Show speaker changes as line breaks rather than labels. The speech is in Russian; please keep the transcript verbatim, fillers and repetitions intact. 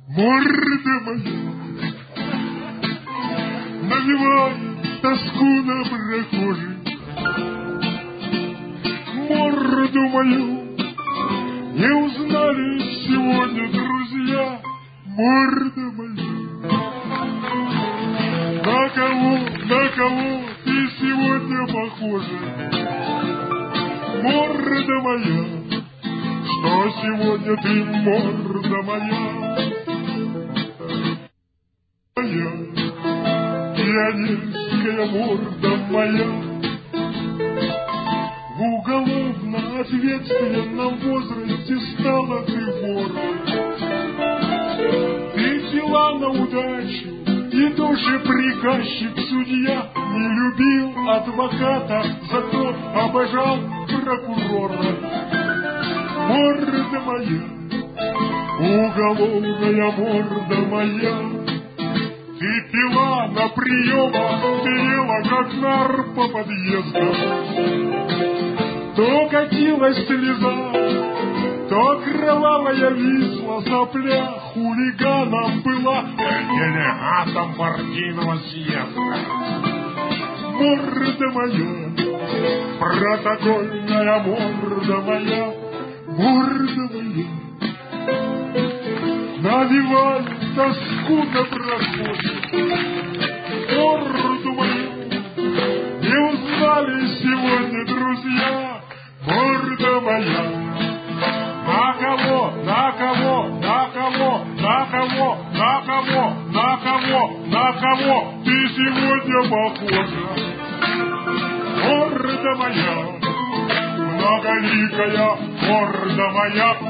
Морда моя навевает тоску на прохожих. Морду мою не узнали сегодня друзья. Морда моя, на кого, на кого ты сегодня похожа? Морда моя, что сегодня ты, морда моя? Моя пионерская морда моя. В уголовно ответственном возрасте стала ты вором. Ты взяла на удачу, и тоже приказчик судья не любил адвоката, зато обожал прокурора. Морда моя, уголовная морда моя. Ты пила на приемах, ты ела как нар по подъездам. То катилась слеза, то кровавая висла сопля, хулиганом была, делегатом партийного съезда. Морда моя, протокольная морда моя, морда моя, навевает тоску на прохожих. Морду мою не узнали сегодня друзья. Морда моя, на кого, на кого, на кого, на кого, на кого, на кого, на кого ты сегодня похожа? Морда моя, многоликая морда моя.